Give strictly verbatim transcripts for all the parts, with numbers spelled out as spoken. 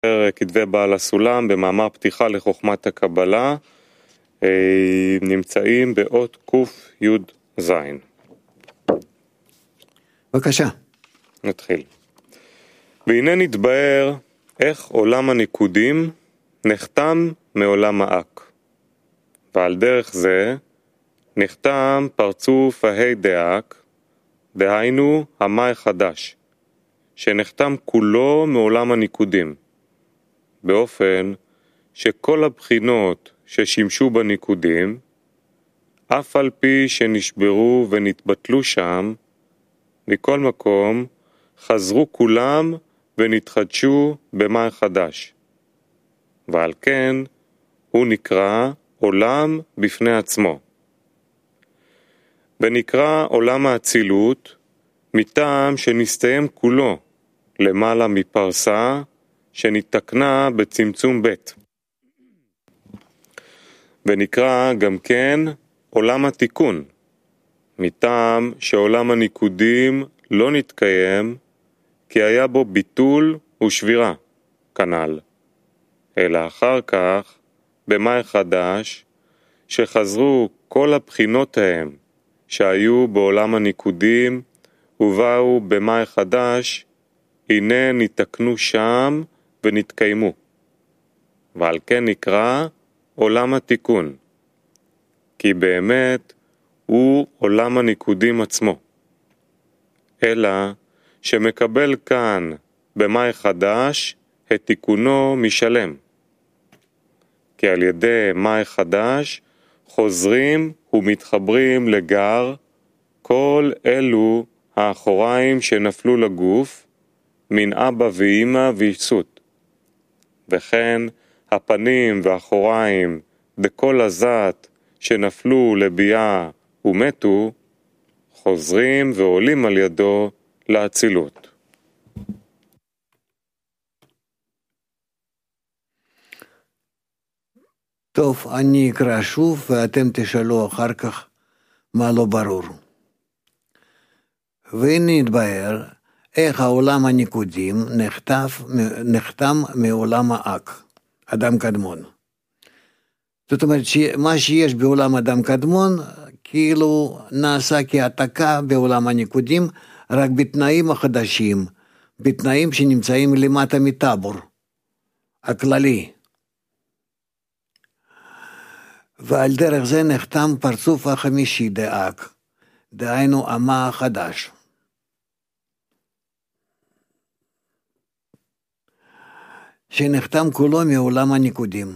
כתבי בעל הסולם במאמר פתיחה לחוכמת הקבלה נמצאים באות קוף יוד זין. בבקשה. נתחיל. והנה נתבאר איך עולם הניקודים נחתם מעולם האק. ועל דרך זה נחתם פרצוף ההי דאק, דהיינו המאי חדש, שנחתם כולו מעולם הניקודים, באופן שכל הבחינות ששימשו בניקודים, אף על פי שנשברו ונתבטלו שם, מכל מקום חזרו כולם ונתחדשו במאי חדש. ועל כן הוא נקרא עולם בפני עצמו. ונקרא עולם האצילות מטעם שנסתיים כולו למעלה מפרסה שנתקנה בצמצום בית. ונקרא גם כן עולם התיקון, מטעם שעולם הניקודים לא נתקיים כי היה בו ביטול ושבירה, כנ"ל. אלא אחר כך, במאי חדש, שחזרו כל הבחינות ההם שהיו בעולם הניקודים ובאו במאי חדש, הנה נתקנו שם ונתקיימו. ועל כן נקרא עולם התיקון, כי באמת הוא עולם הניקודים עצמו. אלא שמקבל כאן במאי חדש את תיקונו משלם. כי על ידי מאי חדש חוזרים ומתחברים לגר כל אלו האחוריים שנפלו לגוף מן אבא ואמא ויסות. וכן הפנים והאחוריים דכל הזת שנפלו לביאה ומתו, חוזרים ועולים על ידו לאצילות. טוב, אני אקרא שוב ואתם תשאלו אחר כך מה לא ברור. והנה נתבאר איך העולם הניקודים נחטף, נחתם מעולם האק, אדם קדמון. זאת אומרת שמה שיש בעולם אדם קדמון כאילו נעשה כהעתקה בעולם הניקודים, רק בתנאים החדשים, בתנאים שנמצאים למטה מטבור הכללי. ועל דרך זה נחתם פרצוף החמישי דאק, דהיינו המה החדש. שנחתם כולו מעולם הניקודים.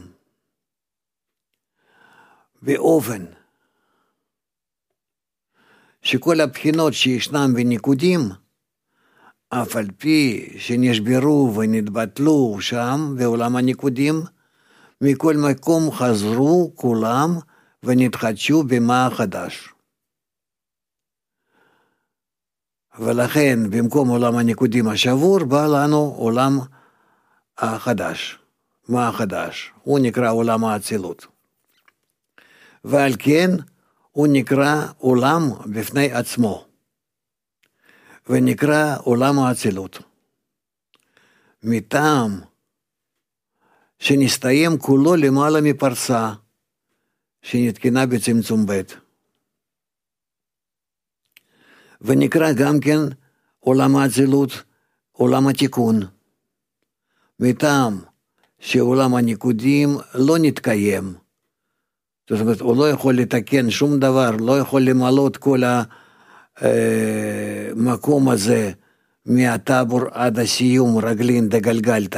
באופן שכל הבחינות שישנם בניקודים, אף על פי שנשברו ונתבטלו שם בעולם הניקודים, מכל מקום חזרו כולם ונתחדשו במה חדש. ולכן במקום עולם הניקודים השבור בא לנו עולם החדש. מה החדש? הוא נקרא עולם האצילות. ועל כן הוא נקרא עולם בפני עצמו. ונקרא עולם האצילות. מטעם שנסתיים כולו למעלה מפרסה שנתקנה בצמצום בית. ונקרא גם כן עולם האצילות, עולם התיקון. מטעם שעולם הניקודים לא נתקיים. זאת אומרת, הוא לא יכול לתקן שום דבר, לא יכול למלות כל המקום הזה מהטבור עד הסיום רגלין דגלגלת.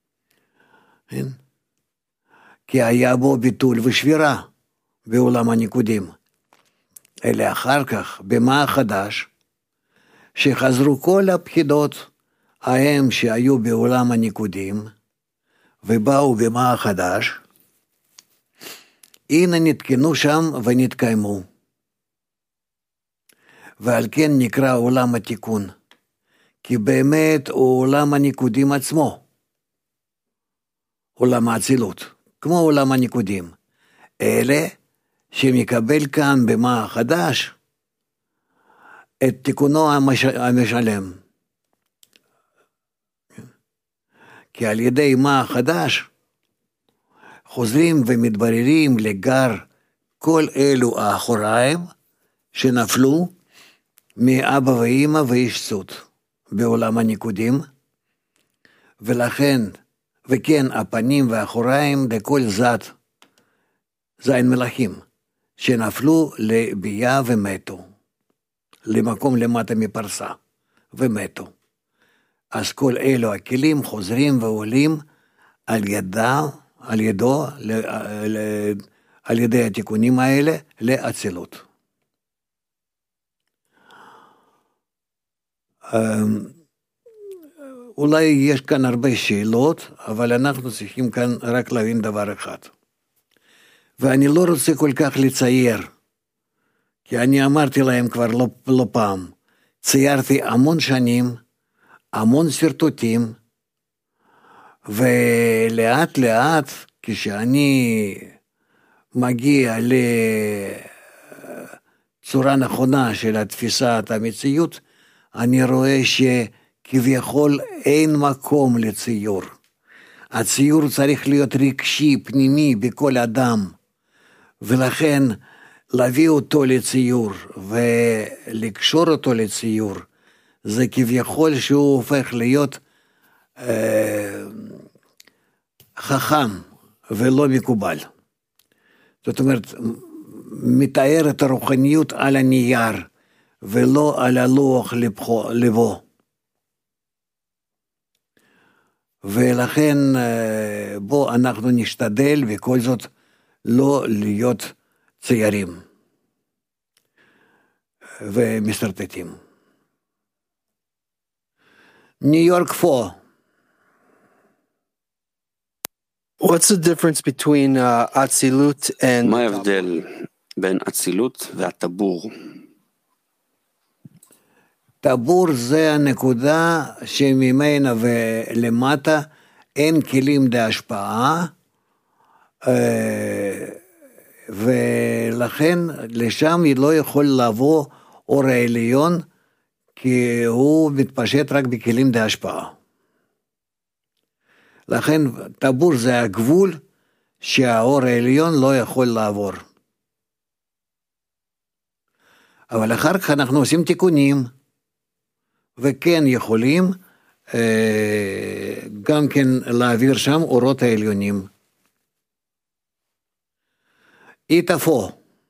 כי היה בו ביטול ושבירה בעולם הניקודים. אלא אחר כך, במה החדש, שחזרו כל הבחינות ההם שהיו בעולם הניקודים, ובאו במה החדש, הנה נתקנו שם ונתקיימו. ועל כן נקרא עולם התיקון, כי באמת הוא עולם הניקודים עצמו. עולם האצילות, כמו עולם הניקודים. אלה שמקבל כאן במה החדש, את תיקונו המשלם. כי על ידי מה חדש, חוזרים ומתבררים לגר כל אלו האחוריים, שנפלו מאבא ואמא ואיש סוד, בעולם הניקודים, ולכן, וכן הפנים והאחוריים לכל זת, זין מלאכים, שנפלו לבייה ומתו, למקום למטה מפרסה, ומתו. אז כל אלו הכלים חוזרים ועולים על ידה, על ידו, על ידי התיקונים האלה, לאצילות. אולי יש כאן הרבה שאלות, אבל אנחנו צריכים כאן רק להבין דבר אחד. ואני לא רוצה כל כך לצייר, כי אני אמרתי להם כבר לא, לא פעם, ציירתי המון שנים, המון סרטוטים, ולאט לאט, כשאני מגיע לצורה נכונה של התפיסת המציאות, אני רואה שכביכול אין מקום לציור. הציור צריך להיות רגשי, פנימי, בכל אדם, ולכן להביא אותו לציור ולקשור אותו לציור, זה כביכול שהוא הופך להיות אה, חכם ולא מקובל. זאת אומרת, מתאר את הרוחניות על הנייר, ולא על הלוח לבו. ולכן בוא אנחנו נשתדל וכל זאת לא להיות ציירים ומסרטטים. ניו יורק פור. What's the difference between אצילות uh, and... מה ההבדל בין אצילות והטבור? טבור זה הנקודה שממנה ולמטה אין כלים להשפעה, ולכן לשם לא יכול לבוא אור העליון, כי הוא מתפשט רק בכלים להשפעה. לכן טבור זה הגבול שהאור העליון לא יכול לעבור. אבל אחר כך אנחנו עושים תיקונים, וכן יכולים אה, גם כן להעביר שם אורות העליונים. איתפו.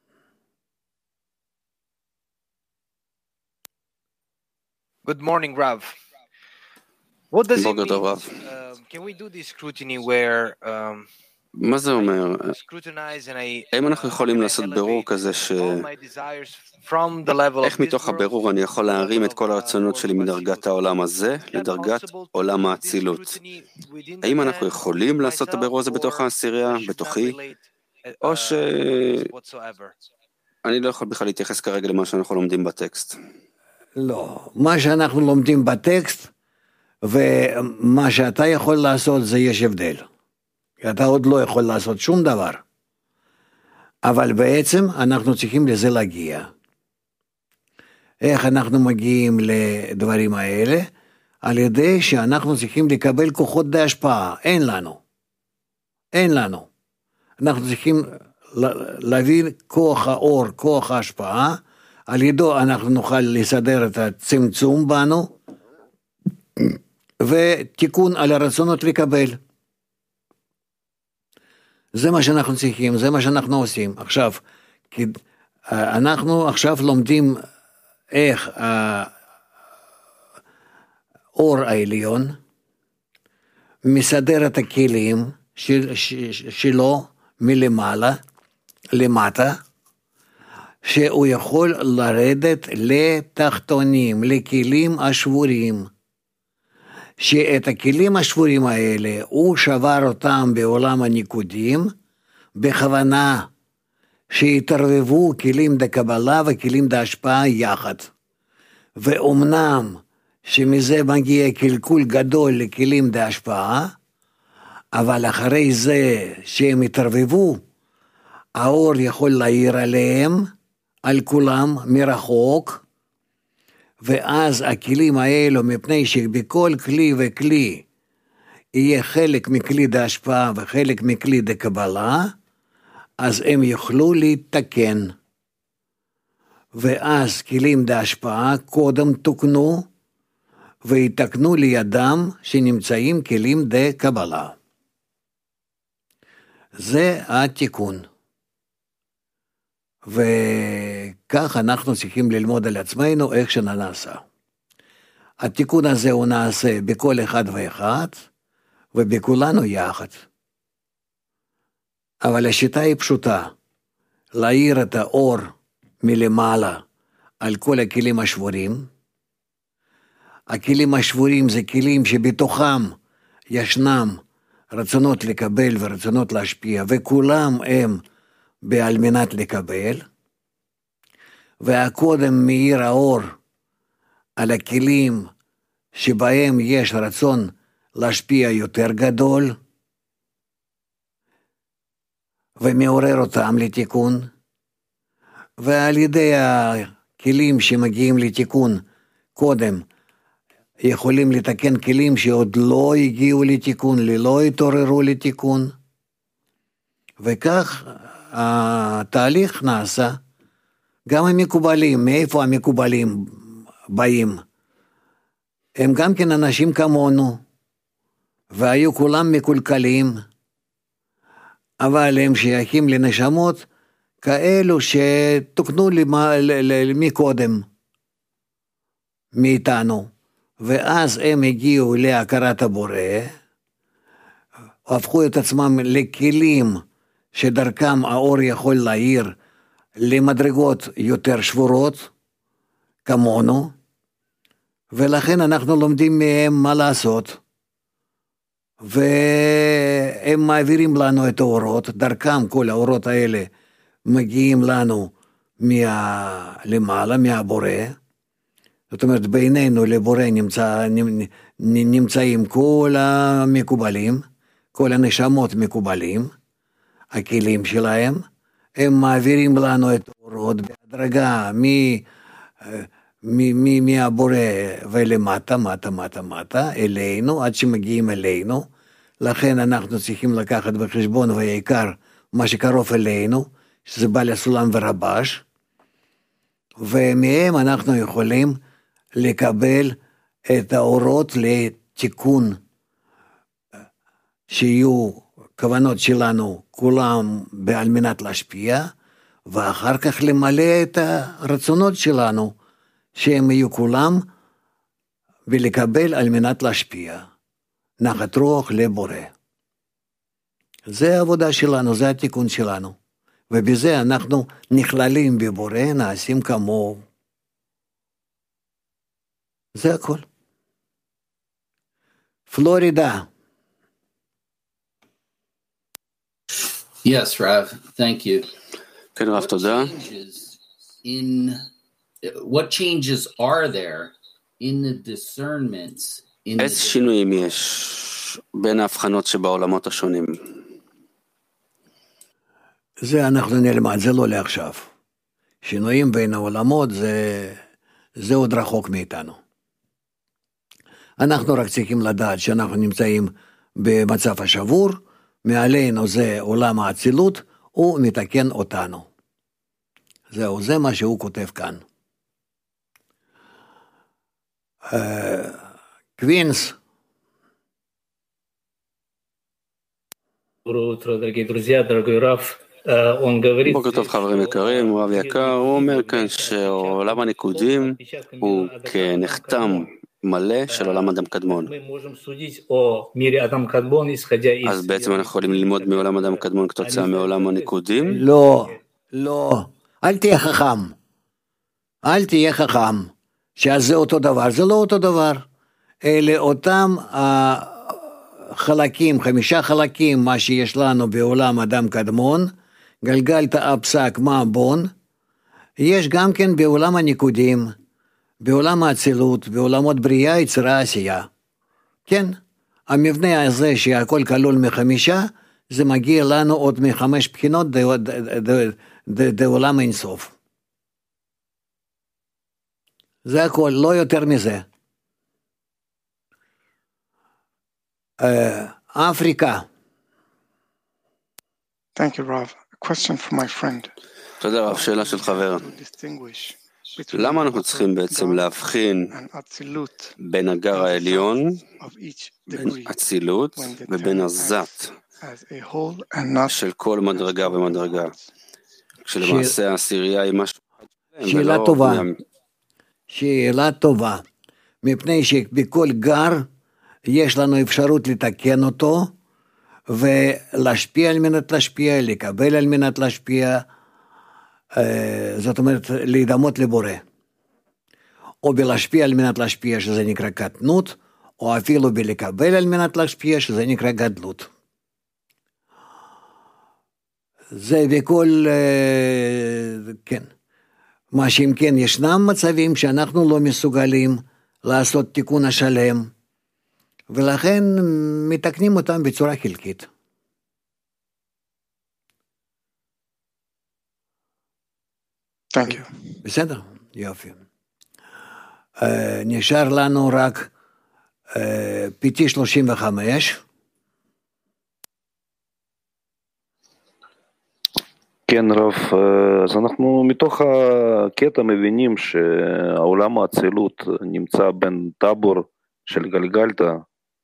Good morning, Rav. What does it בוקר טוב, mean? רב. Uh, can we do this scrutiny where um, מה זה אומר? scrutinize and I האם אנחנו יכולים לעשות בירור כזה ש... איך מתוך הבירור אני יכול להרים את כל הרצונות שלי מדרגת העולם הזה לדרגת עולם האצילות? האם אנחנו יכולים לעשות את הבירור הזה בתוך העשירייה, בתוכי? או ש... אני לא יכול בכלל להתייחס כרגע למה שאנחנו לומדים בטקסט. לא, מה שאנחנו לומדים בטקסט ומה שאתה יכול לעשות זה יש הבדל. אתה עוד לא יכול לעשות שום דבר. אבל בעצם אנחנו צריכים לזה להגיע. איך אנחנו מגיעים לדברים האלה? על ידי שאנחנו צריכים לקבל כוחות בהשפעה. אין לנו. אין לנו. אנחנו צריכים להביא כוח האור, כוח ההשפעה, על ידו אנחנו נוכל לסדר את הצמצום בנו, ותיקון על הרצונות לקבל. זה מה שאנחנו צריכים, זה מה שאנחנו עושים. עכשיו, כי אנחנו עכשיו לומדים איך האור העליון מסדר את הכלים של, שלו מלמעלה, למטה, שהוא יכול לרדת לתחתונים, לכלים השבורים, שאת הכלים השבורים האלה הוא שבר אותם בעולם הניקודים, בכוונה שהתערבבו כלים דקבלה וכלים דהשפעה יחד. ואומנם שמזה מגיע קלקול גדול לכלים דהשפעה, אבל אחרי זה שהם התערבבו, האור יכול להאיר עליהם, על כולם מרחוק, ואז הכלים האלו, מפני שבכל כלי וכלי יהיה חלק מכלי דהשפעה וחלק מכלי דקבלה, אז הם יוכלו להתקן. ואז כלים דהשפעה קודם תוקנו, ויתקנו לידם שנמצאים כלים דקבלה. זה התיקון. וכך אנחנו צריכים ללמוד על עצמנו איך שנעשה. התיקון הזה הוא נעשה בכל אחד ואחד, ובכולנו יחד. אבל השיטה היא פשוטה, להאיר את האור מלמעלה על כל הכלים השבורים. הכלים השבורים זה כלים שבתוכם ישנם רצונות לקבל ורצונות להשפיע, וכולם הם בעל מנת לקבל, והקודם מאיר האור על הכלים שבהם יש רצון להשפיע יותר גדול, ומעורר אותם לתיקון, ועל ידי הכלים שמגיעים לתיקון קודם, יכולים לתקן כלים שעוד לא הגיעו לתיקון, לא התעוררו לתיקון, וכך התהליך נעשה. גם המקובלים, מאיפה המקובלים באים? הם גם כן אנשים כמונו, והיו כולם מקולקלים, אבל הם שייכים לנשמות כאלו שתוקנו מקודם, מאיתנו, ואז הם הגיעו להכרת הבורא, הפכו את עצמם לכלים שדרכם האור יכול להאיר למדרגות יותר שבורות, כמונו, ולכן אנחנו לומדים מהם מה לעשות, והם מעבירים לנו את האורות, דרכם כל האורות האלה מגיעים לנו מה... למעלה, מהבורא, זאת אומרת בינינו לבורא נמצא, נמצאים כל המקובלים, כל הנשמות מקובלים, הכלים שלהם, הם מעבירים לנו את האורות בהדרגה מ... מהבורא ולמטה, מטה, מטה, מטה, אלינו, עד שמגיעים אלינו, לכן אנחנו צריכים לקחת בחשבון והעיקר מה שקרוב אלינו, שזה בעל הסולם ורבש, ומהם אנחנו יכולים לקבל את האורות לתיקון, שיהיו כוונות שלנו כולם בעל מנת להשפיע, ואחר כך למלא את הרצונות שלנו, שהם יהיו כולם ולקבל על מנת להשפיע. נחת רוח לבורא. זה העבודה שלנו, זה התיקון שלנו. ובזה אנחנו נכללים בבורא, נעשים כמוהו. זה הכל. פלורידה. Yes, Rav, thank you. כן, רב, תודה. In what changes are there in the discernments? איזה שינויים יש בין ההבחנות שבעולמות השונים? זה אנחנו נלמד, זה לא לעכשיו. שינויים בין העולמות זה, זה עוד רחוק מאיתנו. אנחנו רק צריכים לדעת שאנחנו נמצאים במצב השבור, מעלינו זה עולם האצילות, הוא מתקן אותנו. זהו, זה מה שהוא כותב כאן. Квинс. Доброе утро, дорогие друзья, дорогой Раф. Он говорит... בוקר טוב חברים יקרים, רב יקר, הוא אומר כאן שעולם הניקודים הוא כנחתם מלא של עולם אדם קדמון. אז בעצם אנחנו יכולים ללמוד מעולם אדם קדמון כתוצאה מעולם הניקודים? לא, לא, אל תהיה חכם. אל תהיה חכם. שזה אותו דבר, זה לא אותו דבר. אלה אותם החלקים, חמישה חלקים, מה שיש לנו בעולם אדם קדמון, גלגלת הפסק מה בון, יש גם כן בעולם הניקודים, בעולם האצילות, בעולמות בריאה, יצירה, עשייה. כן, המבנה הזה שהכל כלול מחמישה, זה מגיע לנו עוד מחמש בחינות בעולם אינסוף. זה הכל, לא יותר מזה. אפריקה. Thank you, Rav. A question from my friend. תודה רב, שאלה של חבר. למה אנחנו צריכים בעצם להבחין בין הגר העליון, בין אצילות, ובין הזת של כל מדרגה ומדרגה? כשלמעשה העשירייה היא משהו... שאלה טובה. שאלה טובה. מפני שבכל גר יש לנו אפשרות לתקן אותו, ולהשפיע על מנת להשפיע, לקבל על מנת להשפיע, זאת אומרת, להידמות לבורא. או בלהשפיע על מנת להשפיע, שזה נקרא קטנות, או אפילו בלקבל על מנת להשפיע, שזה נקרא גדלות. זה בכל, כן. מה שאם כן, ישנם מצבים שאנחנו לא מסוגלים לעשות תיקון השלם, ולכן מתקנים אותם בצורה חלקית. Thank you. בסדר, יופי. Uh, נשאר לנו רק uh, פיטי שלושים וחמש. כן רב, אז אנחנו מתוך הקטע מבינים שהעולם האצילות נמצא בין טבור של גלגלתא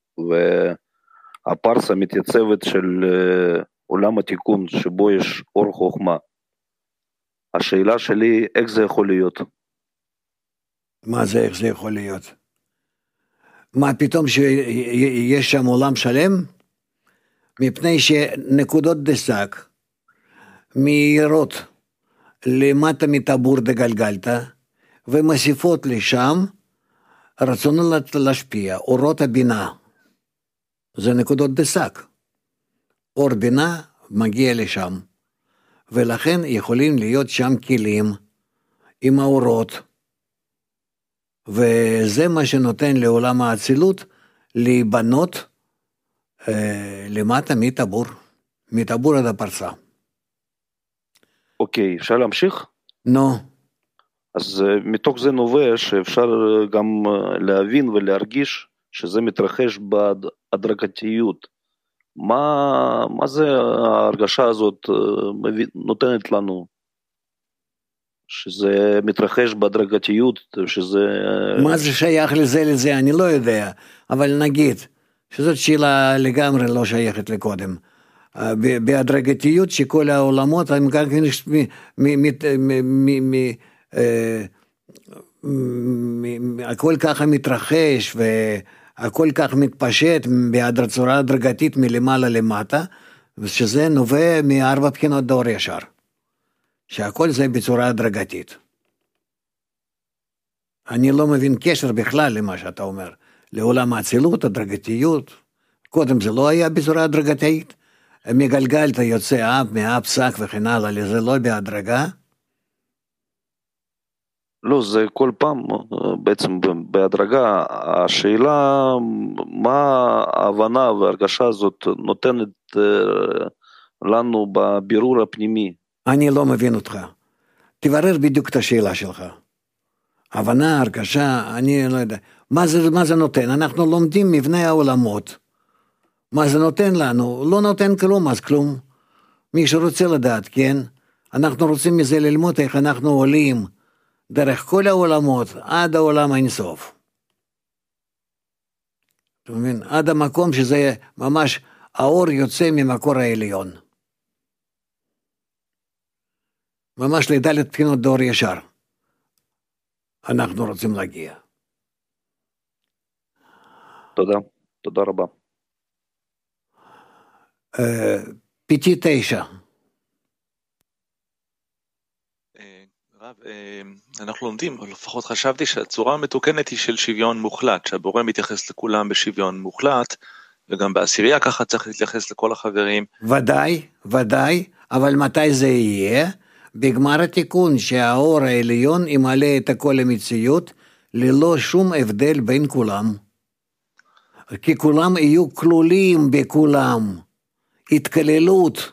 והפרסה מתייצבת של עולם התיקון שבו יש אור חוכמה. השאלה שלי, איך זה יכול להיות? מה זה, איך זה יכול להיות? מה פתאום שיש שם עולם שלם? מפני שנקודות דסק מהירות למטה מטבור דגלגלתא ומוסיפות לשם רצונו להשפיע, אורות הבינה. זה נקודות דסק. אור בינה מגיע לשם. ולכן יכולים להיות שם כלים עם האורות, וזה מה שנותן לעולם האצילות להיבנות אה, למטה מטבור, מטבור עד הפרסה. אוקיי, אפשר להמשיך? נו. אז מתוך זה נובע שאפשר גם להבין ולהרגיש שזה מתרחש בהדרגתיות. מה, מה זה ההרגשה הזאת נותנת לנו? שזה מתרחש בהדרגתיות, שזה... מה זה שייך לזה לזה? אני לא יודע. אבל נגיד, שזאת שאלה לגמרי לא שייכת לקודם. בהדרגתיות שכל העולמות הם גם הכל ככה מתרחש והכל כך מתפשט בצורה הדרגתית מלמעלה למטה, שזה נובע מארבע בחינות דור ישר, שהכל זה בצורה הדרגתית. אני לא מבין קשר בכלל למה שאתה אומר, לעולם האצילות, הדרגתיות. קודם זה לא היה בצורה הדרגתית, מגלגלת יוצא אב, מאב, שק וכן הלאה, לזה לא בהדרגה? לא, זה כל פעם בעצם בהדרגה. השאלה מה ההבנה וההרגשה הזאת נותנת לנו בבירור הפנימי. אני לא מבין אותך. תברר בדיוק את השאלה שלך. הבנה, הרגשה, אני לא יודע. מה זה, מה זה נותן? אנחנו לומדים מבנה העולמות. מה זה נותן לנו? לא נותן כלום, אז כלום. מי שרוצה לדעת, כן? אנחנו רוצים מזה ללמוד איך אנחנו עולים דרך כל העולמות עד העולם האינסוף. אתה מבין? עד המקום שזה ממש האור יוצא ממקור העליון. ממש לדלת בחינות דור ישר. אנחנו רוצים להגיע. תודה, תודה רבה. פיטי תשע. רב, אנחנו לומדים, או לפחות חשבתי שהצורה המתוקנת היא של שוויון מוחלט, שהבורא מתייחס לכולם בשוויון מוחלט, וגם בעשירייה ככה צריך להתייחס לכל החברים. ודאי, ודאי, אבל מתי זה יהיה? בגמר התיקון שהאור העליון ימלא את הכל המציאות, ללא שום הבדל בין כולם. כי כולם יהיו כלולים בכולם. התקללות.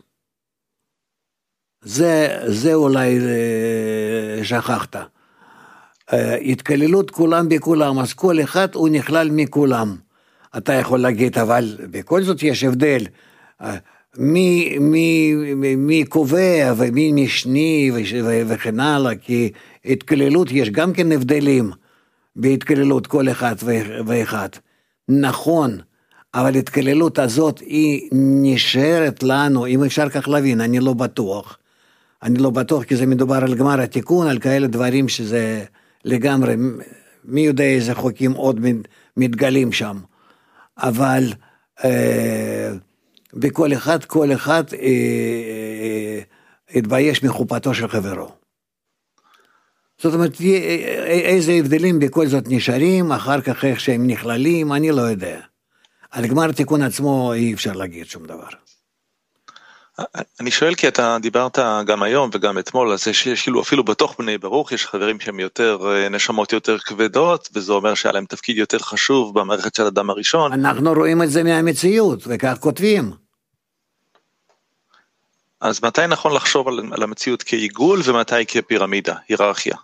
זה, זה אולי שכחת. התקללות כולם בכולם, אז כל אחד הוא נכלל מכולם. אתה יכול להגיד, אבל בכל זאת יש הבדל, מי, מי, מי קובע ומי משני וכן הלאה, כי התקללות יש גם כן הבדלים בהתקללות כל אחד ואחד. נכון, אבל התקללות הזאת היא נשארת לנו, אם אפשר כך להבין, אני לא בטוח. אני לא בטוח כי זה מדובר על גמר התיקון, על כאלה דברים שזה לגמרי, מי יודע איזה חוקים עוד מתגלים שם. אבל אה, בכל אחד, כל אחד אה, אה, התבייש מחופתו של חברו. זאת אומרת, איזה הבדלים בכל זאת נשארים, אחר כך איך שהם נכללים, אני לא יודע. על גמר התיקון עצמו אי אפשר להגיד שום דבר. אני שואל כי אתה דיברת גם היום וגם אתמול, אז יש כאילו אפילו בתוך בני ברוך, יש חברים שהם יותר, נשמות יותר כבדות, וזה אומר שהיה להם תפקיד יותר חשוב במערכת של אדם הראשון. אנחנו רואים את זה מהמציאות, וכך כותבים. אז מתי נכון לחשוב על, על המציאות כעיגול, ומתי כפירמידה, היררכיה?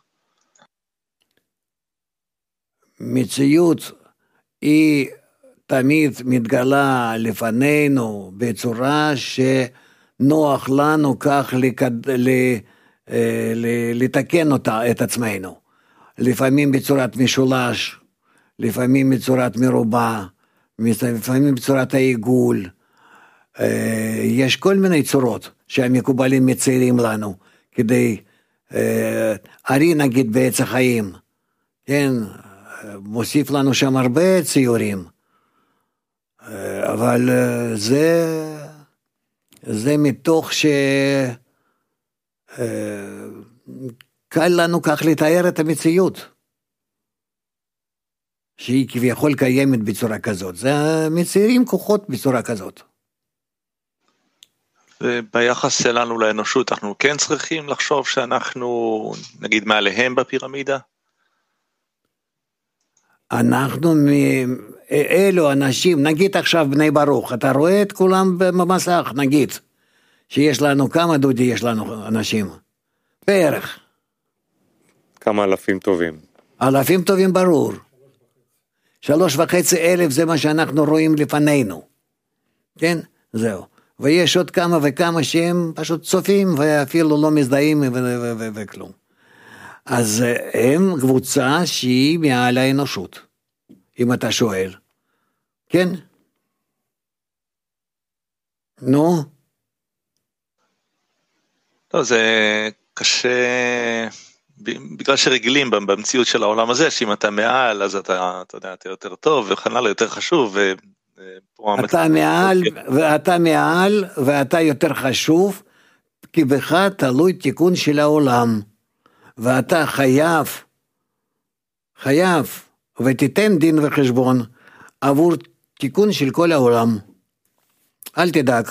מציאות היא תמיד מתגלה לפנינו בצורה שנוח לנו כך לקד... ל... ל... לתקן אותה, את עצמנו. לפעמים בצורת משולש, לפעמים בצורת מרובע, לפעמים בצורת העיגול. יש כל מיני צורות שהמקובלים מציירים לנו, כדי, ארי נגיד בעץ החיים, כן, מוסיף לנו שם הרבה ציורים, אבל זה, זה מתוך ש... קל לנו כך לתאר את המציאות, שהיא כביכול קיימת בצורה כזאת, זה מציירים כוחות בצורה כזאת. וביחס שלנו לאנושות, אנחנו כן צריכים לחשוב שאנחנו, נגיד, מעליהם בפירמידה? אנחנו, אלו אנשים, נגיד עכשיו בני ברוך, אתה רואה את כולם במסך, נגיד, שיש לנו, כמה דודי יש לנו אנשים? בערך. כמה אלפים טובים. אלפים טובים ברור. שלוש וחצי אלף זה מה שאנחנו רואים לפנינו. כן? זהו. ויש עוד כמה וכמה שהם פשוט צופים ואפילו לא מזדהים וכלום. אז הם קבוצה שהיא מעל האנושות, אם אתה שואל. כן? נו? לא, זה קשה, בגלל שרגילים במציאות של העולם הזה, שאם אתה מעל, אז אתה, אתה יודע, אתה יותר טוב, וכן הלאה, יותר חשוב, ו... אתה מעל, ואתה מעל, ואתה יותר חשוב, כי בך תלוי תיקון של העולם, ואתה חייב, חייב, ותיתן דין וחשבון, עבור תיקון של כל העולם. אל תדאג.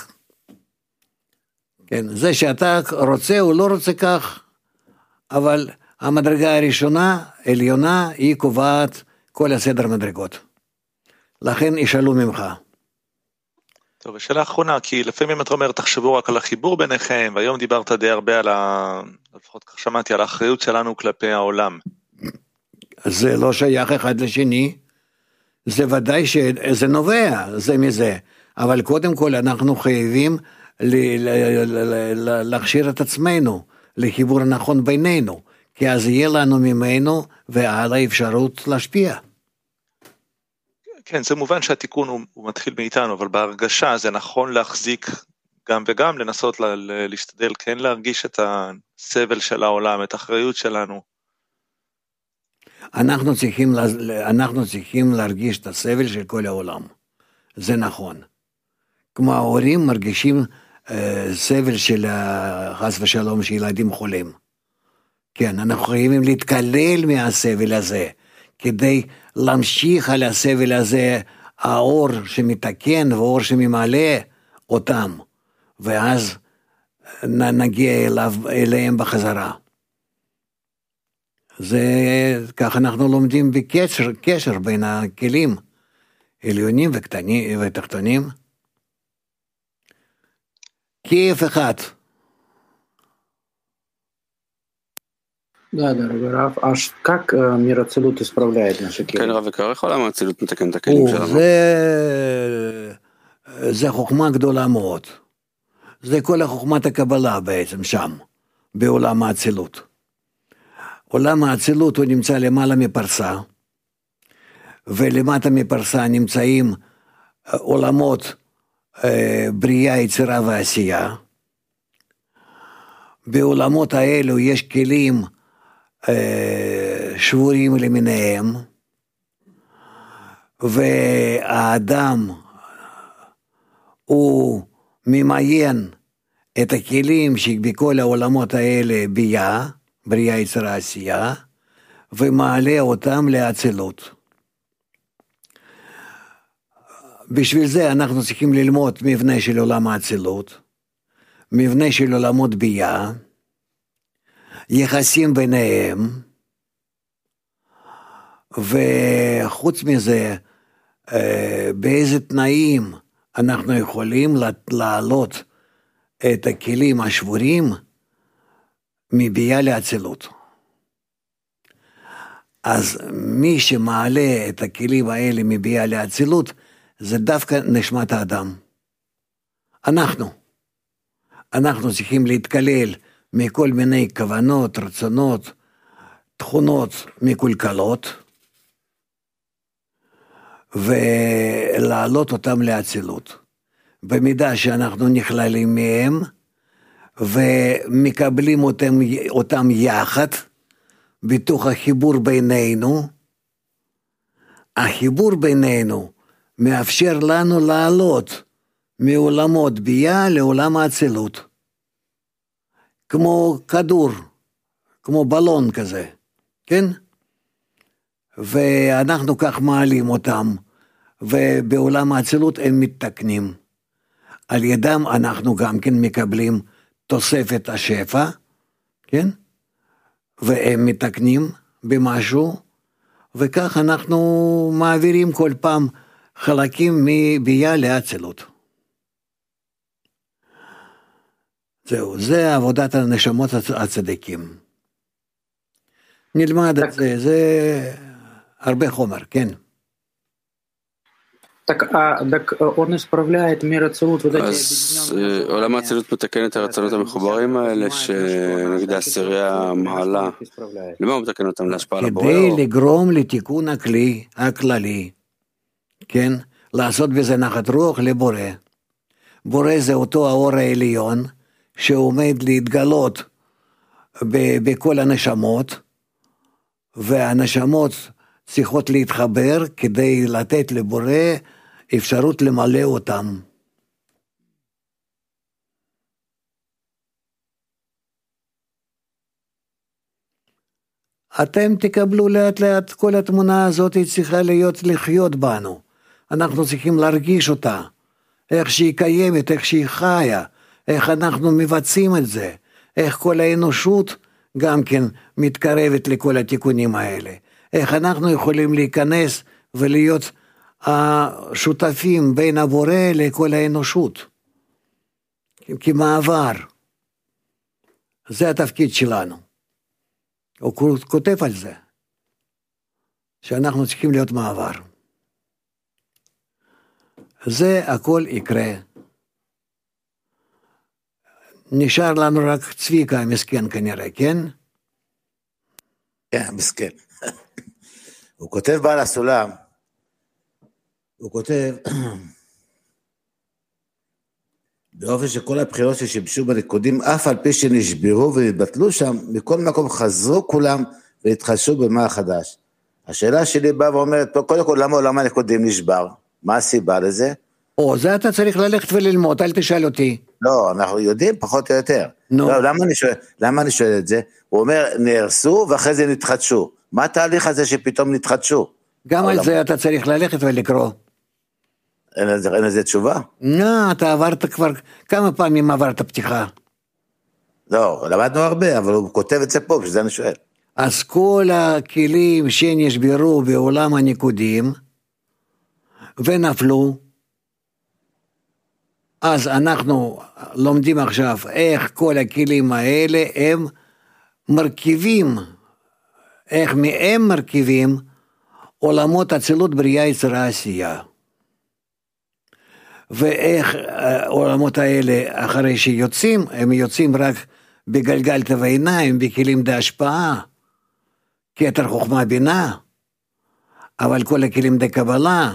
כן, זה שאתה רוצה או לא רוצה כך, אבל המדרגה הראשונה, עליונה, היא קובעת כל הסדר מדרגות. לכן ישאלו ממך. טוב, השאלה האחרונה, כי לפעמים אתה אומר, תחשבו רק על החיבור ביניכם, והיום דיברת די הרבה על ה... לפחות כך שמעתי, על האחריות שלנו כלפי העולם. זה לא שייך אחד לשני, זה ודאי שזה נובע, זה מזה, אבל קודם כל אנחנו חייבים להכשיר את עצמנו, לחיבור הנכון בינינו, כי אז יהיה לנו ממנו ועל האפשרות להשפיע. כן, זה מובן שהתיקון הוא, הוא מתחיל מאיתנו, אבל בהרגשה זה נכון להחזיק גם וגם, לנסות לה, להשתדל, כן להרגיש את הסבל של העולם, את האחריות שלנו. אנחנו צריכים, אנחנו צריכים להרגיש את הסבל של כל העולם, זה נכון. כמו ההורים מרגישים אה, סבל של חס ושלום של ילדים חולים. כן, אנחנו חייבים להתקלל מהסבל הזה, כדי להמשיך על הסבל הזה, האור שמתקן ואור שממלא אותם, ואז נגיע אליו, אליהם בחזרה. זה, כך אנחנו לומדים בקשר, קשר בין הכלים, עליונים וקטנים ותחתונים. כיף אחד. Да, дорогой Рав, а как мир Ацилут исправляет наши כן, кели? רב יקר, איך עולם האצילות מתקן את הכלים או, שלנו? זה, זה חוכמה גדולה מאוד. זה כל החוכמת הקבלה בעצם שם, בעולם האצילות. עולם האצילות הוא נמצא למעלה מפרסה, ולמטה מפרסה נמצאים עולמות אה, בריאה, יצירה ועשייה. בעולמות האלו יש כלים אה, שבורים למיניהם, והאדם הוא ממיין את הכלים שבכל העולמות האלה ביה, בריאה, יצירה, עשייה, ומעלה אותם לאצילות. בשביל זה אנחנו צריכים ללמוד מבנה של עולם האצילות, מבנה של עולמות ביה, יחסים ביניהם, וחוץ מזה, באיזה תנאים אנחנו יכולים לעלות את הכלים השבורים מבייה לאצילות. אז מי שמעלה את הכלים האלה מבייה לאצילות, זה דווקא נשמת האדם. אנחנו. אנחנו צריכים להתקלל מכל מיני כוונות, רצונות, תכונות מקולקלות, ולהעלות אותם לאצילות. במידה שאנחנו נכללים מהם, ומקבלים אותם, אותם יחד, בתוך החיבור בינינו, החיבור בינינו מאפשר לנו לעלות מעולמות ביה לעולם האצילות. כמו כדור, כמו בלון כזה, כן? ואנחנו כך מעלים אותם, ובעולם האצילות הם מתקנים. על ידם אנחנו גם כן מקבלים תוספת השפע, כן? והם מתקנים במשהו, וכך אנחנו מעבירים כל פעם חלקים מבייה לאצילות. זהו, זה עבודת הנשמות הצדיקים. נלמד את זה, זה הרבה חומר, כן. Так, а, так он исправляет мир Ацилут, вот эти אז עולם האצילות מתקן את הרצונות המחוברים האלה, שנגיד העשירייה מעלה. למה הוא מתקן אותם? להשפעה על הבורא? כדי לגרום לתיקון הכלי, הכללי, כן? לעשות בזה נחת רוח לבורא. בורא זה אותו האור העליון, שעומד להתגלות בכל הנשמות, והנשמות צריכות להתחבר כדי לתת לבורא אפשרות למלא אותם. אתם תקבלו לאט לאט כל התמונה הזאת, היא צריכה להיות לחיות בנו. אנחנו צריכים להרגיש אותה, איך שהיא קיימת, איך שהיא חיה, איך אנחנו מבצעים את זה, איך כל האנושות גם כן מתקרבת לכל התיקונים האלה, איך אנחנו יכולים להיכנס ולהיות השותפים בין הבורא לכל האנושות, כמעבר. זה התפקיד שלנו. הוא כותב על זה, שאנחנו צריכים להיות מעבר. זה הכל יקרה. נשאר לנו רק צביקה מסכן כנראה, כן? כן, מסכן. הוא כותב בעל הסולם, הוא כותב, באופן שכל הבחירות ששיבשו בנקודים, אף על פי שנשברו והתבטלו שם, מכל מקום חזרו כולם והתחדשו במה החדש. השאלה שלי באה ואומרת, קודם כל, למה עולם הנקודים נשבר? מה הסיבה לזה? או, זה אתה צריך ללכת וללמוד, אל תשאל אותי. לא, אנחנו יודעים פחות או יותר. No. לא, למה אני שואל, למה אני שואל את זה? הוא אומר, נהרסו ואחרי זה נתחדשו. מה התהליך הזה שפתאום נתחדשו? גם על זה אתה צריך ללכת ולקרוא. אין לזה תשובה? לא, אתה עברת כבר, כמה פעמים עברת פתיחה? לא, למדנו הרבה, אבל הוא כותב את זה פה, בשביל אני שואל. אז כל הכלים שנשברו בעולם הניקודים, ונפלו, אז אנחנו לומדים עכשיו איך כל הכלים האלה הם מרכיבים איך מהם מרכיבים עולמות אצילות בריאה יצירה עשייה. ואיך העולמות האלה אחרי שיוצאים, הם יוצאים רק בגלגל טבע עיניים, בכלים דה השפעה, כתר חוכמה בינה, אבל כל הכלים דה קבלה,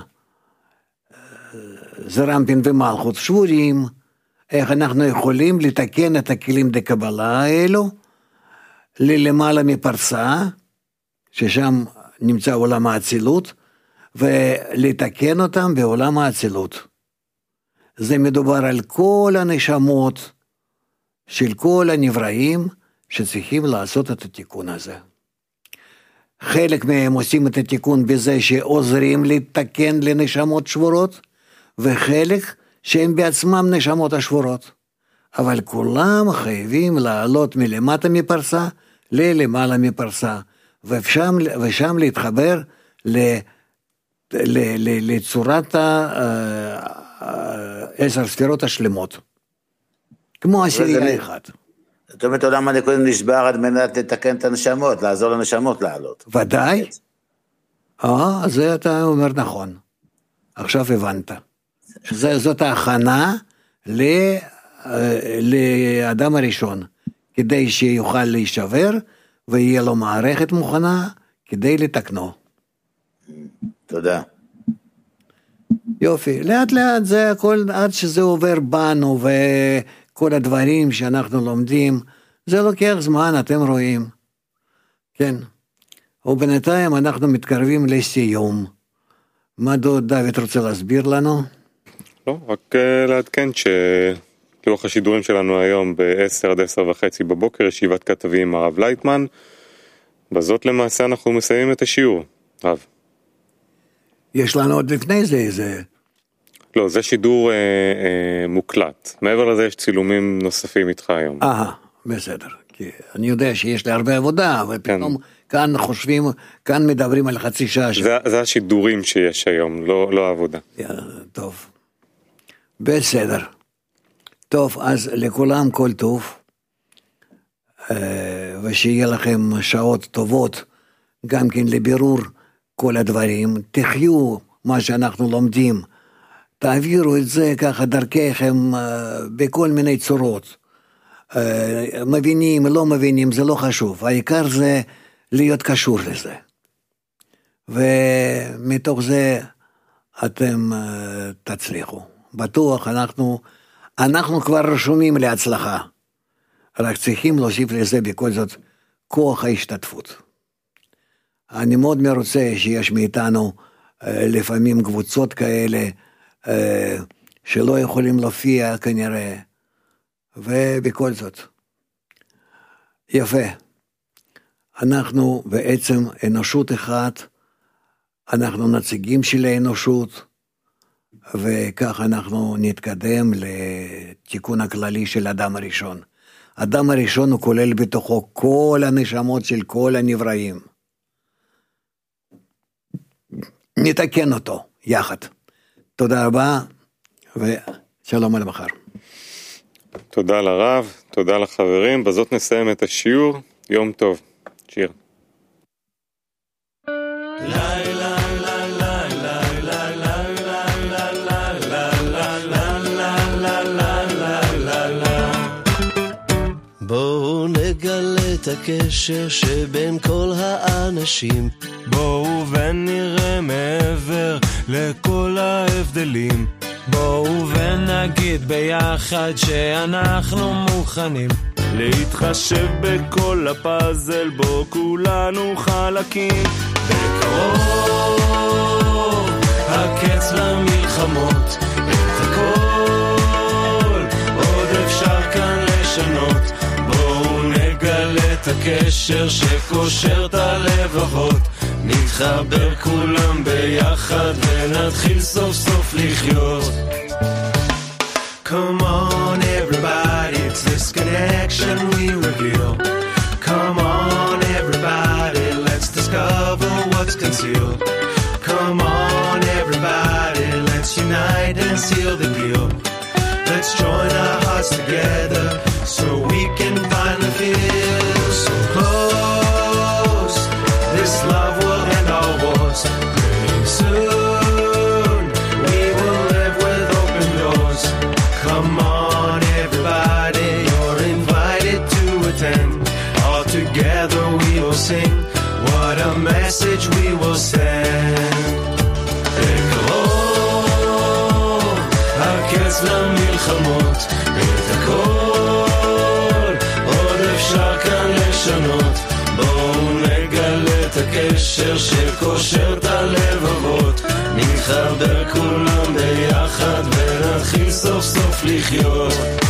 זרמפין ומלכות שבורים, איך אנחנו יכולים לתקן את הכלים דה קבלה האלו, ללמעלה מפרסה, ששם נמצא עולם האצילות, ולתקן אותם בעולם האצילות. זה מדובר על כל הנשמות של כל הנבראים שצריכים לעשות את התיקון הזה. חלק מהם עושים את התיקון בזה שעוזרים לתקן לנשמות שבורות, וחלק שהם בעצמם נשמות השבורות. אבל כולם חייבים לעלות מלמטה מפרסה ללמעלה מפרסה, ושם, ושם להתחבר ל, ל, ל, לצורת העשר ספירות השלמות. כמו עשירייה אחת. זאת אומרת, עולם הנקודים נשבר על מנת לתקן את הנשמות, לעזור לנשמות לעלות. ודאי. אה, זה אתה אומר נכון. עכשיו הבנת. זאת ההכנה לאדם הראשון, כדי שיוכל להישבר, ויהיה לו מערכת מוכנה כדי לתקנו. תודה. יופי, לאט לאט זה הכל, עד שזה עובר בנו, וכל הדברים שאנחנו לומדים, זה לוקח זמן, אתם רואים. כן. ובינתיים אנחנו מתקרבים לסיום. מה דוד רוצה להסביר לנו? לא, רק לעדכן שלוח השידורים שלנו היום ב-עשר עד עשר וחצי בבוקר, ישיבת כתבים עם הרב לייטמן. בזאת למעשה אנחנו מסיימים את השיעור. רב. יש לנו עוד לפני זה איזה... לא, זה שידור אה, אה, מוקלט. מעבר לזה יש צילומים נוספים איתך היום. אה, בסדר. כי אני יודע שיש לי הרבה עבודה, אבל כן. פתאום כאן חושבים, כאן מדברים על חצי שעה. זה, זה השידורים שיש היום, לא, לא העבודה. טוב. בסדר. טוב, אז לכולם כל טוב, ושיהיה לכם שעות טובות, גם כן לבירור כל הדברים, תחיו מה שאנחנו לומדים, תעבירו את זה ככה דרככם בכל מיני צורות, מבינים, לא מבינים, זה לא חשוב, העיקר זה להיות קשור לזה, ומתוך זה אתם תצליחו. בטוח אנחנו, אנחנו כבר רשומים להצלחה, רק צריכים להוסיף לזה בכל זאת כוח ההשתתפות. אני מאוד מרוצה שיש מאיתנו לפעמים קבוצות כאלה שלא יכולים להופיע כנראה, ובכל זאת. יפה. אנחנו בעצם אנושות אחת, אנחנו נציגים של האנושות, וכך אנחנו נתקדם לתיקון הכללי של אדם הראשון. אדם הראשון הוא כולל בתוכו כל הנשמות של כל הנבראים. נתקן אותו יחד. תודה רבה, ושלום על המחר. תודה לרב, תודה לחברים, בזאת נסיים את השיעור, יום טוב, שיר. בואו נגלה את הקשר שבין כל האנשים, בואו ונראה מעבר לכל ההבדלים, בואו ונגיד ביחד שאנחנו מוכנים להתחשב בכל הפאזל בו כולנו חלקים. בקרוב הקץ למלחמות, את הכל עוד אפשר כאן לשנות, בואו נגלה את הקשר שקושר את הלבבות, נתחבר כולם ביחד ונתחיל סוף סוף לחיות. Come on everybody, it's this connection we reveal. Come on everybody, let's discover what's concealed. Come on everybody, let's unite and seal the deal. Let's join our hearts together so we can finally feel so close ניכנס למלחמות, את הכל עוד אפשר כאן לשנות. בואו נגלה את הקשר שקושר את הלבבות, נתחבר כולם ביחד ונתחיל סוף סוף לחיות.